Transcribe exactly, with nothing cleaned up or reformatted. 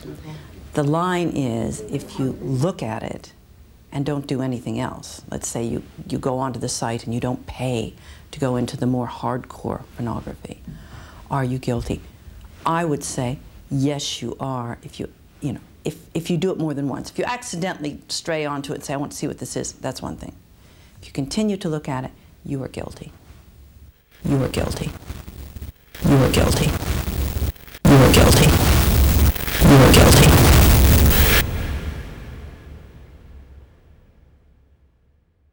The line is if you look at it and don't do anything else. Let's say you, you go onto the site and you don't pay to go into the more hardcore pornography. Are you guilty? I would say, yes, you are if you, you know, if, if you do it more than once. If you accidentally stray onto it and say, I want to see what this is, that's one thing. If you continue to look at it, you are guilty. You are guilty. You are guilty. You are guilty.